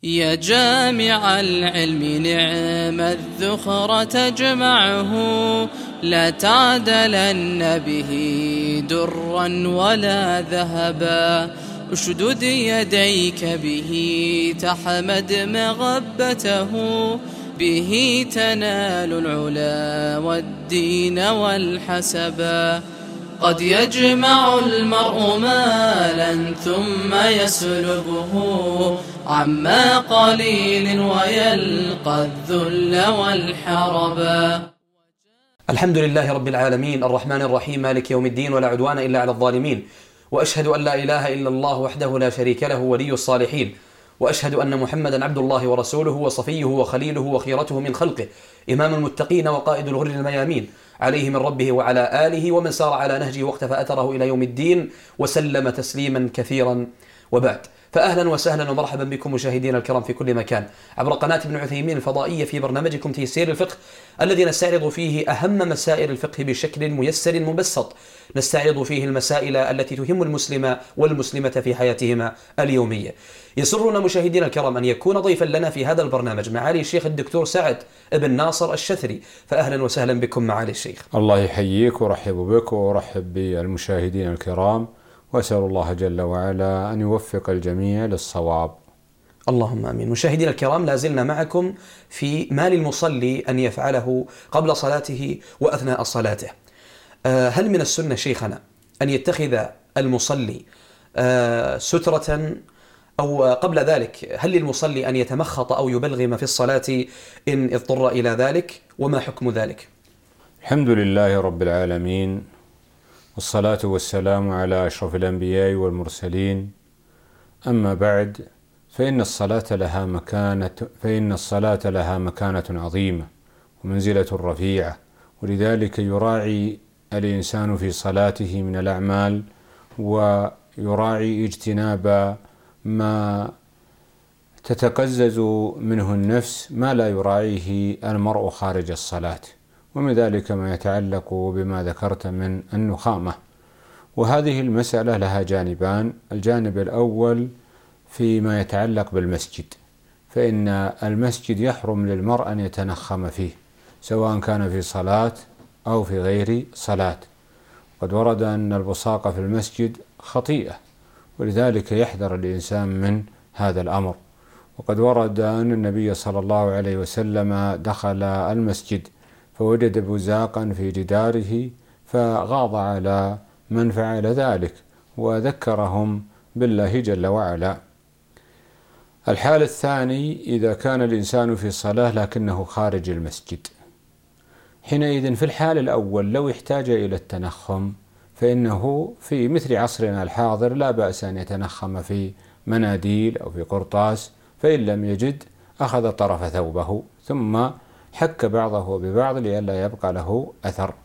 يا جامع العلم نعم الذخر تجمعه، لا تعدلن به درا ولا ذهبا. اشدد يديك به تحمد مغبته، به تنال العلا والدين والحسبا. قد يجمع المرء مالا ثم يسلبه عما قليل ويلقى الذل والحربا. الحمد لله رب العالمين الرحمن الرحيم مالك يوم الدين، ولا عدوان إلا على الظالمين، وأشهد أن لا إله إلا الله وحده لا شريك له ولي الصالحين، وأشهد أن محمدا عبد الله ورسوله وصفيه وخليله وخيرته من خلقه، إمام المتقين وقائد الغر الميامين، عليه من ربه وعلى آله ومن سار على نهجه واقتفى أثره إلى يوم الدين وسلم تسليما كثيرا. وبعد، فأهلا وسهلا ومرحبا بكم مشاهدينا الكرام في كل مكان عبر قناة ابن عثيمين الفضائية في برنامجكم تيسير الفقه، الذي نستعرض فيه أهم مسائل الفقه بشكل ميسر مبسط. نستعرض فيه المسائل التي تهم المسلم والمسلمة في حياتهما اليومية. يسرنا مشاهدينا الكرام أن يكون ضيفا لنا في هذا البرنامج معالي الشيخ الدكتور سعد بن ناصر الشثري، فأهلا وسهلا بكم معالي الشيخ. الله يحييك ورحب بك ورحب بالمشاهدين الكرام، وأسأل الله جل وعلا أن يوفق الجميع للصواب. اللهم آمين. مشاهدينا الكرام، لازلنا معكم في ما للمصلي أن يفعله قبل صلاته وأثناء صلاته. هل من السنة شيخنا أن يتخذ المصلي سترة، أو قبل ذلك هل للمصلي أن يتمخط أو يبلغم في الصلاة إن اضطر إلى ذلك، وما حكم ذلك؟ الحمد لله رب العالمين، والصلاة والسلام على أشرف الأنبياء والمرسلين. أما بعد، فإن الصلاة لها مكانة عظيمة ومنزلة رفيعة، ولذلك يراعي الإنسان في صلاته من الأعمال، ويراعي اجتناب ما تتقزز منه النفس ما لا يراعيه المرء خارج الصلاة، ومن ذلك ما يتعلق بما ذكرت من النخامة. وهذه المسألة لها جانبان. الجانب الأول فيما يتعلق بالمسجد، فإن المسجد يحرم للمرء أن يتنخم فيه، سواء كان في صلاة أو في غير صلاة. قد ورد أن البصاق في المسجد خطيئة، ولذلك يحذر الإنسان من هذا الأمر. وقد ورد أن النبي صلى الله عليه وسلم دخل المسجد فوجد بزاقا في جداره، فغاض على من فعل ذلك وذكرهم بالله جل وعلا. الحال الثاني، إذا كان الإنسان في صلاة لكنه خارج المسجد، حينئذ في الحال الأول لو احتاج إلى التنخم فإنه في مثل عصرنا الحاضر لا بأس أن يتنخم في مناديل أو في قرطاس، فإن لم يجد أخذ طرف ثوبه ثم حك بعضه ببعض لئلا يبقى له أثر،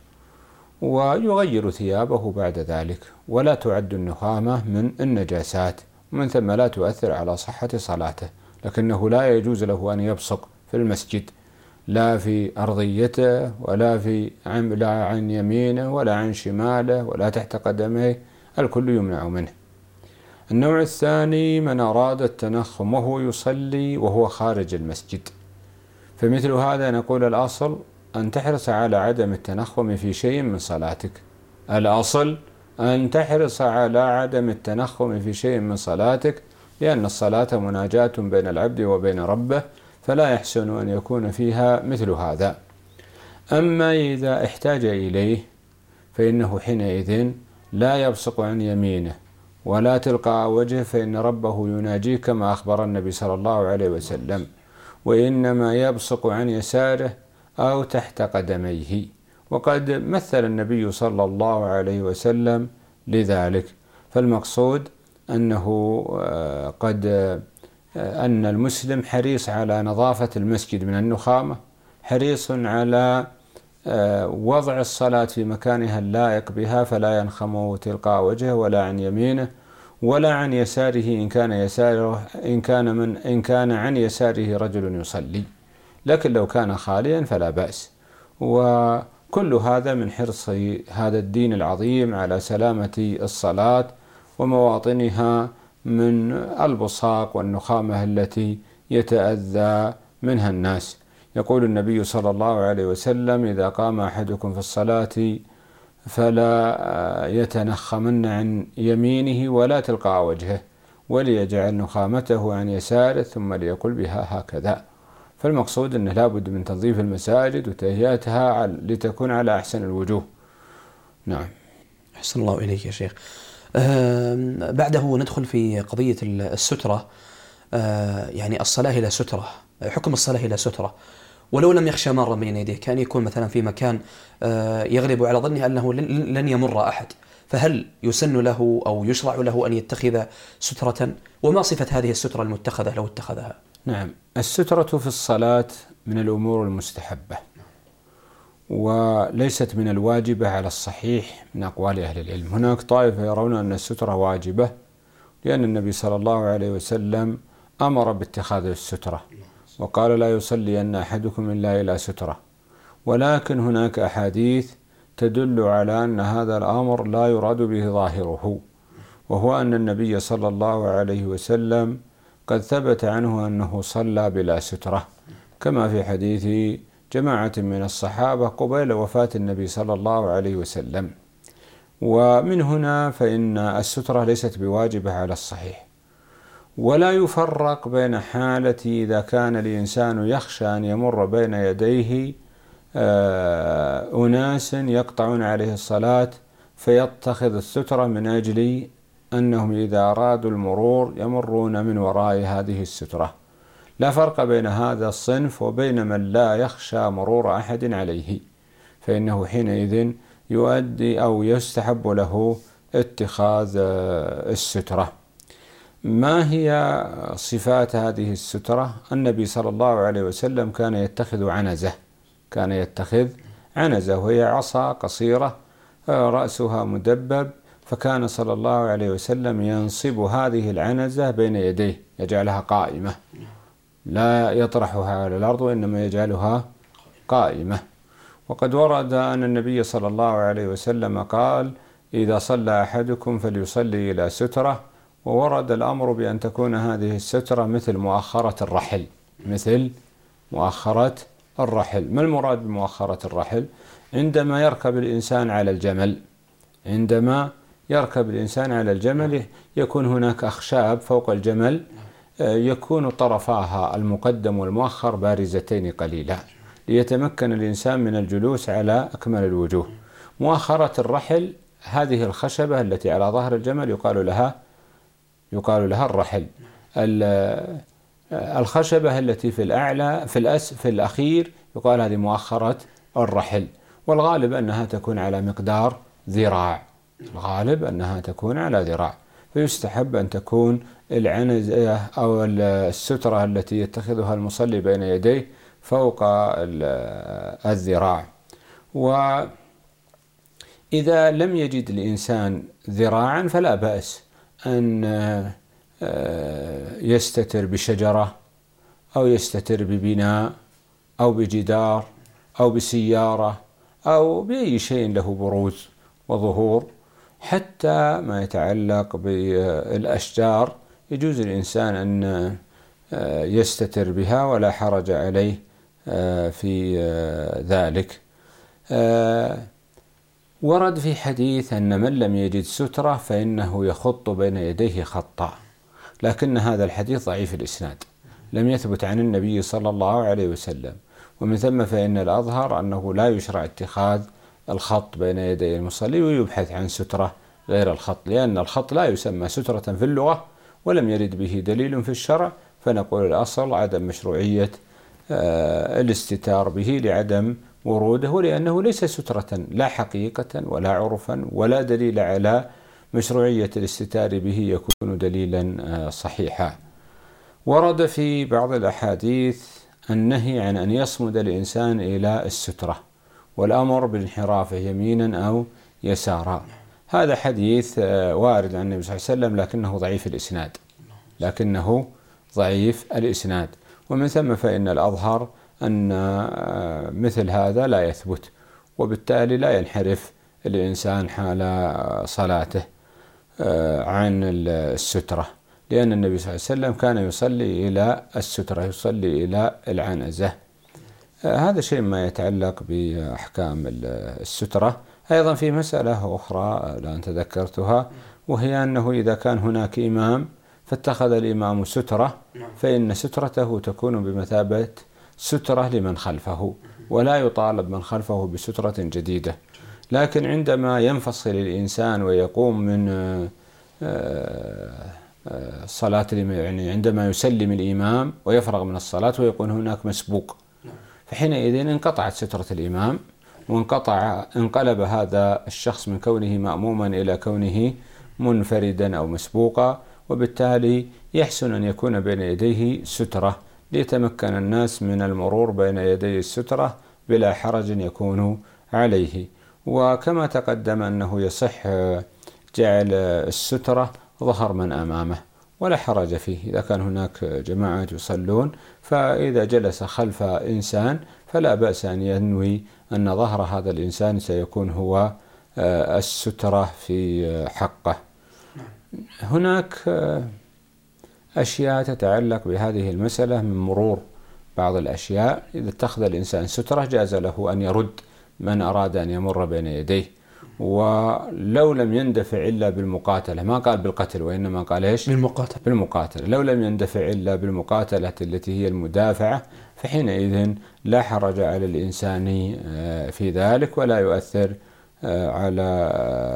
ويغير ثيابه بعد ذلك. ولا تعد النخامة من النجاسات، ومن ثم لا تؤثر على صحة صلاته، لكنه لا يجوز له أن يبصق في المسجد، لا في أرضيته لا عن يمينه ولا عن شماله ولا تحت قدميه، الكل يمنع منه. النوع الثاني، من أراد التنخم وهو يصلي وهو خارج المسجد، فمثل هذا نقول الأصل أن تحرص على عدم التنخم في شيء من صلاتك. الأصل أن تحرص على عدم التنخم في شيء من صلاتك، لأن الصلاة مناجاة بين العبد وبين ربه، فلا يحسن أن يكون فيها مثل هذا. أما إذا احتاج إليه فإنه حينئذ لا يبصق عن يمينه ولا تلقاء وجهه، فإن ربه يناجيه كما أخبر النبي صلى الله عليه وسلم، وإنما يبصق عن يساره أو تحت قدميه. وقد مثل النبي صلى الله عليه وسلم لذلك. فالمقصود أن المسلم حريص على نظافة المسجد من النخامة، حريص على وضع الصلاة في مكانها اللائق بها، فلا ينخم تلقاء وجهه ولا عن يمينه ولا عن يساره إن كان عن يساره رجل يصلي، لكن لو كان خاليا فلا بأس. وكل هذا من حرص هذا الدين العظيم على سلامة الصلاة ومواطنها من البصاق والنخامة التي يتأذى منها الناس. يقول النبي صلى الله عليه وسلم: إذا قام أحدكم في الصلاة فلا يتنخمن عن يمينه ولا تلقاء وجهه، وليجعل نخامته عن يساره ثم ليقل بها هكذا. فالمقصود أنه لابد من تنظيف المساجد وتهيئتها لتكون على أحسن الوجوه. نعم. أحسن الله إليك يا شيخ. بعده ندخل في قضية السترة. يعني الصلاة إلى سترة، حكم الصلاة إلى سترة ولو لم يخشى مارا بين يديه، كان يكون مثلا في مكان يغلب على ظنه أنه لن يمر أحد، فهل يسن له أو يشرع له أن يتخذ سترة؟ وما صفة هذه السترة المتخذة لو اتخذها؟ نعم، السترة في الصلاة من الأمور المستحبة وليست من الواجبة على الصحيح من أقوال أهل العلم. هناك طائفة يرون أن السترة واجبة لأن النبي صلى الله عليه وسلم أمر باتخاذ السترة وقال: لا يصلي أن أحدكم إلا إلى سترة. ولكن هناك أحاديث تدل على أن هذا الأمر لا يراد به ظاهره، وهو أن النبي صلى الله عليه وسلم قد ثبت عنه أنه صلى بلا سترة، كما في حديث جماعة من الصحابة قبيل وفاة النبي صلى الله عليه وسلم. ومن هنا فإن السترة ليست بواجبة على الصحيح. ولا يفرق بين حالة إذا كان الإنسان يخشى أن يمر بين يديه أناس يقطعون عليه الصلاة فيتخذ السترة من أجل أنهم إذا أرادوا المرور يمرون من وراء هذه السترة. لا فرق بين هذا الصنف وبين من لا يخشى مرور أحد عليه، فإنه حينئذ يؤدي أو يستحب له اتخاذ السترة. ما هي صفات هذه السترة؟ النبي صلى الله عليه وسلم كان يتخذ عنزة وهي عصا قصيرة رأسها مدبب، فكان صلى الله عليه وسلم ينصب هذه العنزة بين يديه، يجعلها قائمة، لا يطرحها على الأرض وإنما يجعلها قائمة. وقد ورد أن النبي صلى الله عليه وسلم قال: إذا صلى أحدكم فليصلي إلى سترة. وورد الأمر بأن تكون هذه السترة مثل مؤخرة الرحل. ما المراد بمؤخرة الرحل؟ عندما يركب الإنسان على الجمل يكون هناك أخشاب فوق الجمل، يكون طرفاها المقدم والمؤخر بارزتين قليلا ليتمكن الإنسان من الجلوس على أكمل الوجوه. مؤخرة الرحل هذه الخشبة التي على ظهر الجمل يقال لها الرحل. الخشبة التي في الأعلى في الأخير يقال هذه مؤخرة الرحل، والغالب أنها تكون على مقدار ذراع، فيستحب أن تكون العنزة أو السترة التي يتخذها المصلي بين يديه فوق الذراع. وإذا لم يجد الإنسان ذراعا فلا بأس أن يستتر بشجرة أو يستتر ببناء أو بجدار أو بسيارة أو بأي شيء له بروز وظهور. حتى ما يتعلق بالأشجار يجوز الإنسان أن يستتر بها ولا حرج عليه في ذلك. ورد في حديث أن من لم يجد سترة فإنه يخط بين يديه خطا، لكن هذا الحديث ضعيف الإسناد، لم يثبت عن النبي صلى الله عليه وسلم. ومن ثم فإن الأظهر أنه لا يشرع اتخاذ الخط بين يدي المصلي ويبحث عن سترة غير الخط، لأن الخط لا يسمى سترة في اللغة ولم يرد به دليل في الشرع، فنقول الأصل عدم مشروعية الاستتار به لعدم وروده، ولأنه ليس سترة لا حقيقة ولا عرفا ولا دليل على مشروعية الاستتار به يكون دليلا صحيحا. ورد في بعض الأحاديث النهي عن أن يصمد الإنسان إلى السترة والأمر بالانحراف يمينا أو يسارا. هذا حديث وارد عن النبي صلى الله عليه وسلم لكنه ضعيف الإسناد. ومن ثم فإن الأظهر أن مثل هذا لا يثبت، وبالتالي لا ينحرف الإنسان حال صلاته عن السترة. لأن النبي صلى الله عليه وسلم كان يصلي إلى السترة، يصلي إلى العنزة. هذا شيء ما يتعلق بأحكام السترة. أيضا في مسألة أخرى الآن تذكرتها، وهي أنه إذا كان هناك إمام فاتخذ الإمام سترة، فإن سترته تكون بمثابة سترة لمن خلفه، ولا يطالب من خلفه بسترة جديدة. لكن عندما ينفصل الإنسان ويقوم من صلاة، يعني عندما يسلم الإمام ويفرغ من الصلاة ويكون هناك مسبوق، فحينئذ انقطعت سترة الإمام، انقلب هذا الشخص من كونه مأموما إلى كونه منفردا أو مسبوقا، وبالتالي يحسن أن يكون بين يديه سترة ليتمكن الناس من المرور بين يدي السترة بلا حرج يكون عليه. وكما تقدم أنه يصح جعل السترة ظهر من أمامه ولا حرج فيه إذا كان هناك جماعات يصلون، فإذا جلس خلف إنسان فلا بأس أن ينوي أن ظهر هذا الإنسان سيكون هو السترة في حقه. هناك أشياء تتعلق بهذه المسألة من مرور بعض الأشياء. إذا اتخذ الإنسان سترة جاز له أن يرد من أراد أن يمر بين يديه، ولو لم يندفع إلا بالمقاتلة، ما قال بالقتل وإنما قال إيش؟ بالمقاتلة. لو لم يندفع إلا بالمقاتلة التي هي المدافعة، فحينئذ لا حرج على الإنسان في ذلك ولا يؤثر على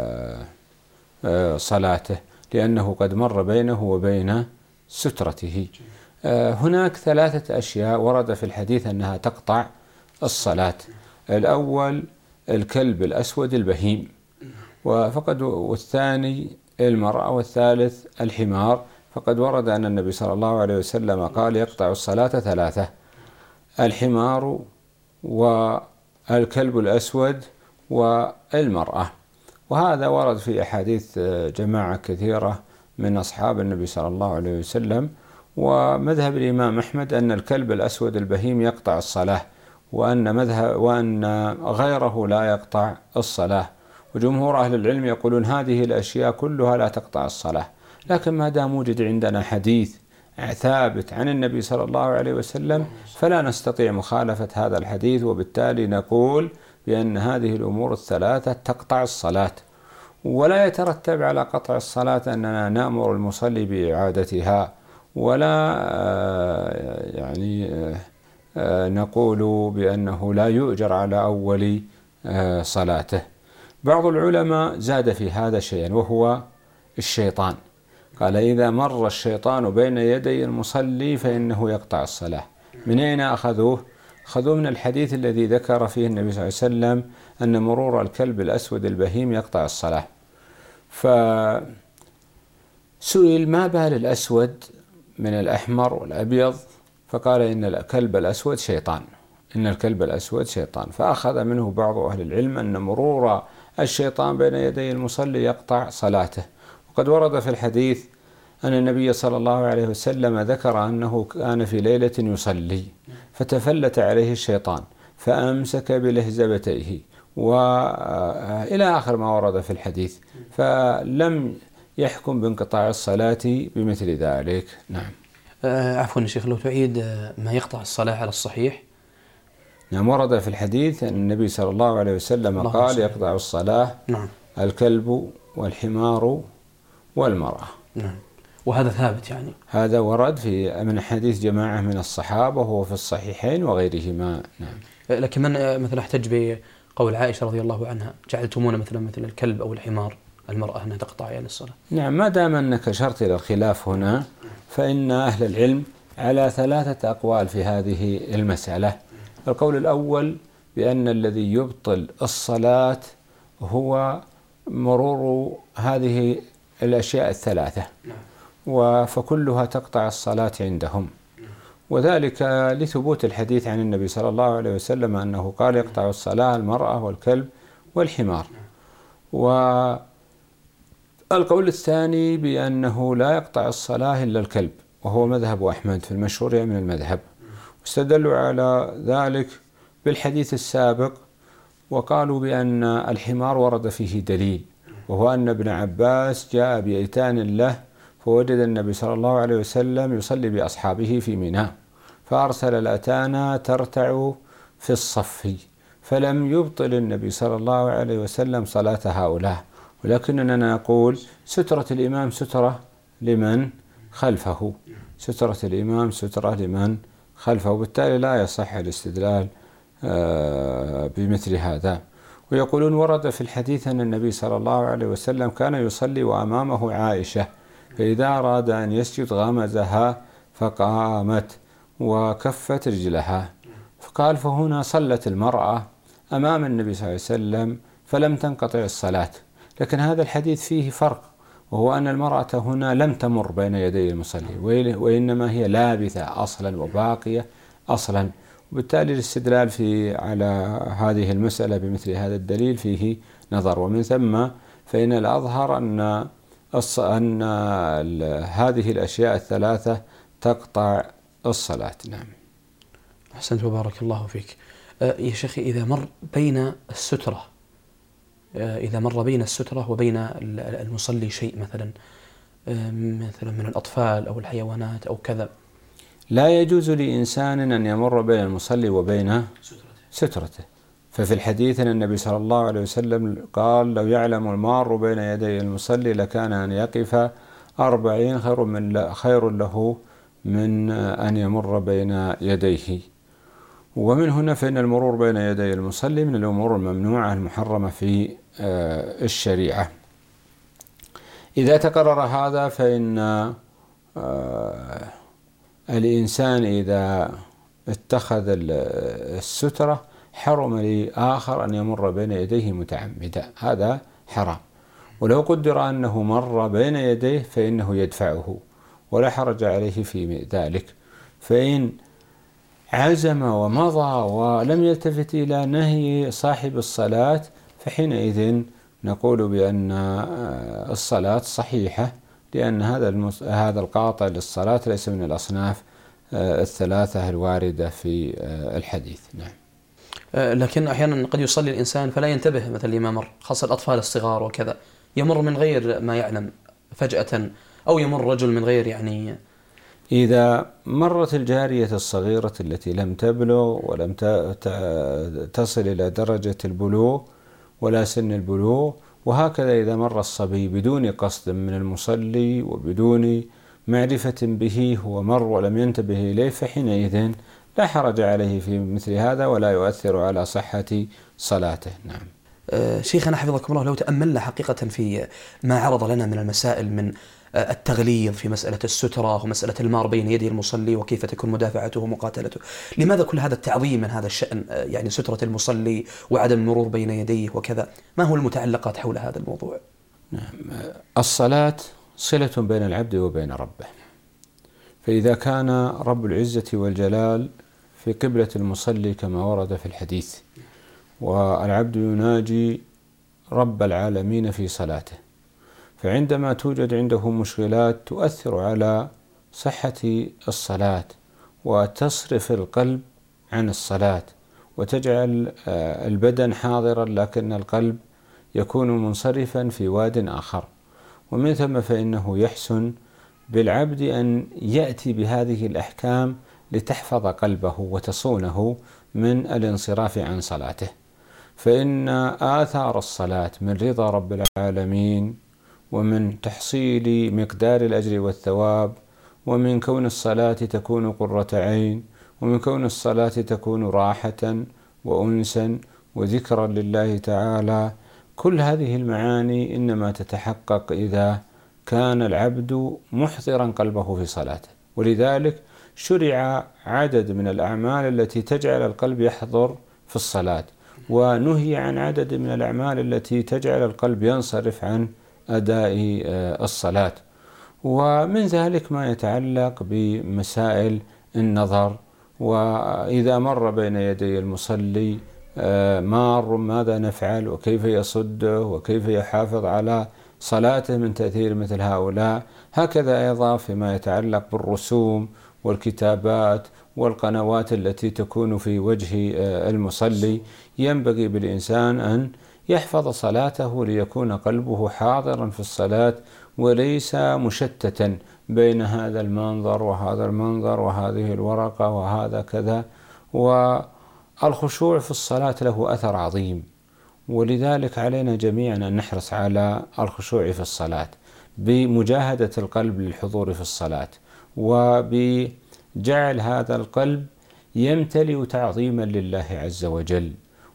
صلاته، لأنه قد مر بينه وبين سترته. هناك 3 أشياء ورد في الحديث أنها تقطع الصلاة. الأول الكلب الأسود البهيم، والثاني المرأة، والثالث الحمار. فقد ورد أن النبي صلى الله عليه وسلم قال يقطع الصلاة 3: الحمار والكلب الأسود والمرأة. وهذا ورد في أحاديث جماعة كثيرة من أصحاب النبي صلى الله عليه وسلم. ومذهب الإمام أحمد أن الكلب الأسود البهيم يقطع الصلاة، وأن غيره لا يقطع الصلاة. وجمهور أهل العلم يقولون هذه الأشياء كلها لا تقطع الصلاة، لكن ما دام وجد عندنا حديث ثابت عن النبي صلى الله عليه وسلم فلا نستطيع مخالفة هذا الحديث، وبالتالي نقول بأن هذه الأمور ال3 تقطع الصلاة. ولا يترتب على قطع الصلاة أننا نأمر المصلي بإعادتها، ولا نقول بأنه لا يؤجر على أول صلاته. بعض العلماء زاد في هذا شيئا، وهو الشيطان. قال إذا مر الشيطان بين يدي المصلي فإنه يقطع الصلاة. من أين أخذوه؟ أخذوه من الحديث الذي ذكر فيه النبي صلى الله عليه وسلم أن مرور الكلب الأسود البهيم يقطع الصلاة. فسئل ما بال الأسود من الأحمر والأبيض؟ فقال إن الكلب الأسود شيطان، إن الكلب الأسود شيطان. فأخذ منه بعض أهل العلم أن مرور الشيطان بين يدي المصلي يقطع صلاته. وقد ورد في الحديث أن النبي صلى الله عليه وسلم ذكر أنه كان في ليلة يصلي فتفلت عليه الشيطان فأمسك بلهزبتيه وإلى آخر ما ورد في الحديث، فلم يحكم بانقطاع الصلاة بمثل ذلك. نعم. عفوا يا شيخ، لو تعيد ما يقطع الصلاة على الصحيح. نعم، ورد في الحديث أن النبي صلى الله عليه وسلم قال يقطع الصلاة نعم الكلب والحمار والمرأة. نعم. وهذا ثابت يعني؟ هذا ورد في من حديث جماعة من الصحابة وهو في الصحيحين وغيرهما. نعم. لكن من مثلا احتج بقول عائشة رضي الله عنها جعلتمونا مثل الكلب أو الحمار المرأة أنها تقطع يعني الصلاة. نعم، ما دام أنك أشرت إلى الخلاف هنا فإن أهل العلم على 3 أقوال في هذه المسألة. القول الأول بأن الذي يبطل الصلاة هو مرور هذه الأشياء ال3، فكلها تقطع الصلاة عندهم، وذلك لثبوت الحديث عن النبي صلى الله عليه وسلم أنه قال يقطع الصلاة المرأة والكلب والحمار. والقول الثاني بأنه لا يقطع الصلاة إلا الكلب، وهو مذهب أحمد في المشهور من المذهب، واستدلوا على ذلك بالحديث السابق، وقالوا بأن الحمار ورد فيه دليل، وهو أن ابن عباس جاء بأيتان له فوجد النبي صلى الله عليه وسلم يصلي بأصحابه في منى، فأرسل الأتانا ترتع في الصف، فلم يبطل النبي صلى الله عليه وسلم صلاة هؤلاء، ولكننا نقول سترة الإمام سترة لمن خلفه، سترة الإمام سترة لمن خلفه، وبالتالي لا يصح الاستدلال بمثل هذا. ويقولون ورد في الحديث أن النبي صلى الله عليه وسلم كان يصلي وأمامه عائشة، فإذا أراد أن يسجد غمزها فقامت وكفت رجلها، فقال فهنا صلت المرأة أمام النبي صلى الله عليه وسلم فلم تنقطع الصلاة. لكن هذا الحديث فيه فرق، وهو أن المرأة هنا لم تمر بين يدي المصلي، وإنما هي لابثة أصلا وباقية أصلا، وبالتالي الاستدلال على هذه المسألة بمثل هذا الدليل فيه نظر. ومن ثم فإن الأظهر أن هذه الأشياء الثلاثة تقطع الصلاة. نعم. أحسنت وبارك الله فيك. يا شيخي، إذا مر بين السترة وبين المصلي شيء مثلا من الأطفال أو الحيوانات أو كذا، لا يجوز لإنسان أن يمر بين المصلي وبين سترته. ففي الحديث أن النبي صلى الله عليه وسلم قال لو يعلم المار بين يدي المصلي لكان أن يقف 40 خير له من أن يمر بين يديه. ومن هنا فإن المرور بين يدي المصلي من الأمور الممنوعة المحرمة في الشريعة. إذا تقرر هذا فإن الإنسان إذا اتخذ السترة حرم لآخر أن يمر بين يديه متعمدا، هذا حرام. ولو قدر أنه مر بين يديه فإنه يدفعه ولا حرج عليه في ذلك. فإن عزم ومضى ولم يلتفت إلى نهي صاحب الصلاة فحينئذ نقول بأن الصلاة صحيحة، لأن هذا القاطع للصلاة ليس من الأصناف الثلاثة الواردة في الحديث. نعم. لكن أحيانا قد يصلي الإنسان فلا ينتبه، مثل لما مر، خاصة الأطفال الصغار وكذا، يمر من غير ما يعلم فجأة، أو يمر رجل من غير يعني. إذا مرت الجارية الصغيرة التي لم تبلغ ولم تصل إلى درجة البلوغ ولا سن البلوغ، وهكذا إذا مر الصبي بدون قصد من المصلي وبدون معرفة به هو مر ولم ينتبه إليه، فحينئذ لا حرج عليه في مثل هذا ولا يؤثر على صحة صلاته. نعم. شيخنا حفظكم الله، لو تأملنا حقيقة في ما عرض لنا من المسائل من التغليظ في مسألة السترة ومسألة المار بين يدي المصلي وكيف تكون مدافعته ومقاتلته، لماذا كل هذا التعظيم من هذا الشأن، يعني سترة المصلي وعدم المرور بين يديه وكذا؟ ما هو المتعلقات حول هذا الموضوع؟ نعم. الصلاة صلة بين العبد وبين ربه، فإذا كان رب العزة والجلال في قبلة المصلي كما ورد في الحديث، والعبد يناجي رب العالمين في صلاته، فعندما توجد عنده مشكلات تؤثر على صحة الصلاة وتصرف القلب عن الصلاة وتجعل البدن حاضرا لكن القلب يكون منصرفا في واد آخر، ومن ثم فإنه يحسن بالعبد أن يأتي بهذه الأحكام لتحفظ قلبه وتصونه من الانصراف عن صلاته. فإن آثار الصلاة من رضا رب العالمين، ومن تحصيل مقدار الأجر والثواب، ومن كون الصلاة تكون قرة عين، ومن كون الصلاة تكون راحة وأنسا وذكرا لله تعالى. كل هذه المعاني إنما تتحقق إذا كان العبد محضرا قلبه في صلاته، ولذلك شرع عدد من الأعمال التي تجعل القلب يحضر في الصلاة، ونهي عن عدد من الأعمال التي تجعل القلب ينصرف عن أداء الصلاة. ومن ذلك ما يتعلق بمسائل النظر، وإذا مر بين يدي المصلي مار ماذا نفعل وكيف يصده وكيف يحافظ على صلاته من تأثير مثل هؤلاء. هكذا أيضا فيما يتعلق بالرسوم والكتابات والقنوات التي تكون في وجه المصلي، ينبغي بالإنسان أن يحفظ صلاته ليكون قلبه حاضرا في الصلاة وليس مشتتا بين هذا المنظر وهذا المنظر وهذه الورقة وهذا كذا. والخشوع في الصلاة له أثر عظيم، ولذلك علينا جميعا أن نحرص على الخشوع في الصلاة بمجاهدة القلب للحضور في الصلاة، وبجعل هذا القلب يمتلئ تعظيما لله عز وجل،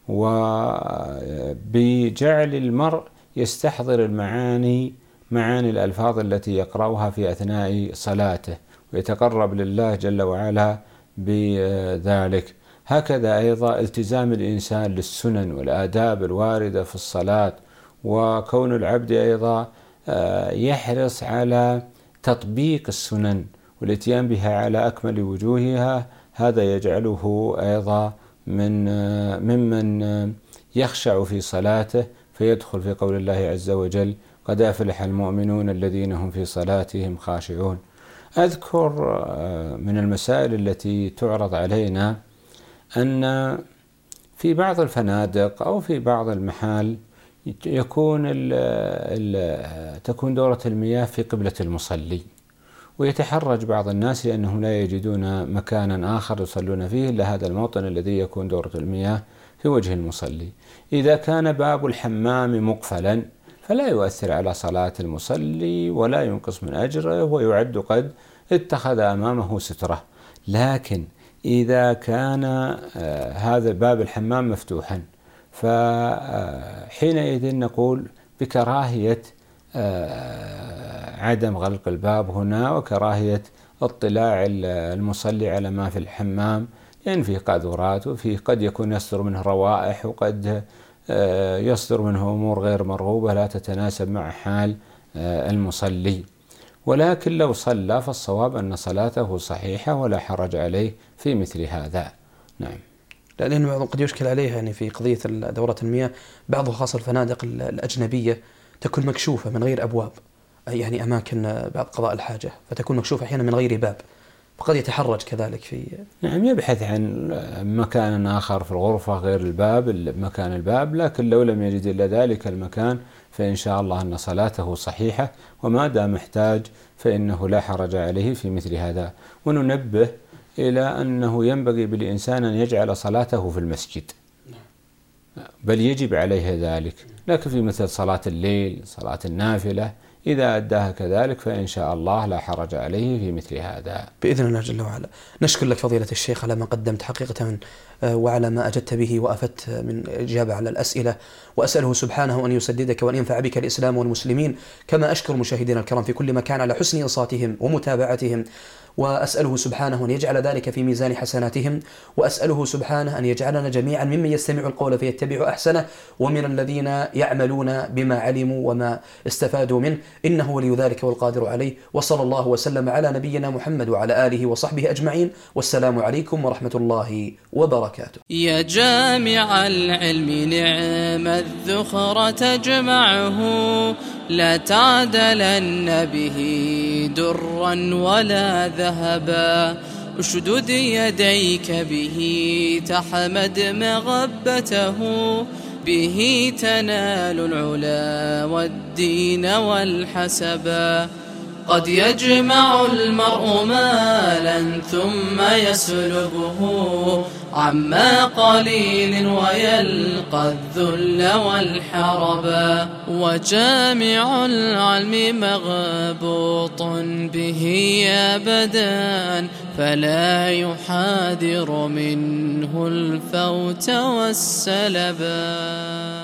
وبجعل المرء يستحضر معاني الألفاظ التي يقرأها في أثناء صلاته ويتقرب لله جل وعلا بذلك. هكذا أيضا التزام الإنسان للسنن والآداب الواردة في الصلاة، وكون العبد أيضا يحرص على تطبيق السنن والاتيان بها على أكمل وجوهها، هذا يجعله أيضا ممن يخشع في صلاته فيدخل في قول الله عز وجل: قد أفلح المؤمنون الذين هم في صلاتهم خاشعون. أذكر من المسائل التي تعرض علينا أن في بعض الفنادق أو في بعض المحال تكون دورة المياه في قبلة المصلي، ويتحرج بعض الناس لأنهم لا يجدون مكانا آخر يصلون فيه إلا هذا الموطن الذي يكون دورة المياه في وجه المصلي. إذا كان باب الحمام مقفلا فلا يؤثر على صلاة المصلي ولا ينقص من أجره، ويعد قد اتخذ أمامه سترة. لكن إذا كان هذا باب الحمام مفتوحا فحينئذ نقول بكراهية عدم غلق الباب هنا وكراهية اطلاع المصلي على ما في الحمام، لأن فيه قاذورات وفيه قد يكون يصدر منه روائح وقد يصدر منه أمور غير مرغوبة لا تتناسب مع حال المصلي. ولكن لو صلى فالصواب أن صلاته صحيحة ولا حرج عليه في مثل هذا. نعم. لأنه قد يشكل عليها يعني في قضية دورة المياه، بعض خاصة الفنادق الأجنبية تكون مكشوفة من غير أبواب، يعني أماكن بعد قضاء الحاجة فتكون مكشوفة أحيانا من غير باب، فقد يتحرج كذلك في نعم يبحث عن مكان آخر في الغرفة غير مكان الباب. لكن لو لم يجد إلا ذلك المكان فإن شاء الله أن صلاته صحيحة، وما دام محتاج فإنه لا حرج عليه في مثل هذا. وننبه إلى أنه ينبغي بالإنسان أن يجعل صلاته في المسجد، بل يجب عليه ذلك. لكن في مثل صلاة الليل، صلاة النافلة، إذا أداها كذلك فإن شاء الله لا حرج عليه في مثل هذا بإذن الله جل وعلا. نشكر لك فضيلة الشيخ على ما قدمت حقيقة وعلى ما أجدت به وأفدت من إجابة على الأسئلة، وأسأله سبحانه أن يسددك وأن ينفع بك الإسلام والمسلمين، كما أشكر مشاهدينا الكرام في كل مكان على حسن إنصاتهم ومتابعتهم، وأسأله سبحانه أن يجعل ذلك في ميزان حسناتهم، وأسأله سبحانه أن يجعلنا جميعا ممن يستمع القول فيتبع أحسنه، ومن الذين يعملون بما علموا وما استفادوا منه، إنه ولي ذلك والقادر عليه. وصلى الله وسلم على نبينا محمد وعلى آله وصحبه أجمعين، والسلام عليكم ورحمة الله وبركاته. يا جامع العلم نعم الذخر تجمعه، لا تعدلن به درا ولا ذهبا، اشدد يديك به تحمد مغبته، به تنال العلا والدين والحسبا. قد يجمع المرء مالا ثم يسلبه عما قليل ويلقى الذل والحربا، وجامع العلم مغبوط به أبدا، فلا يحاذر منه الفوت والسلبا.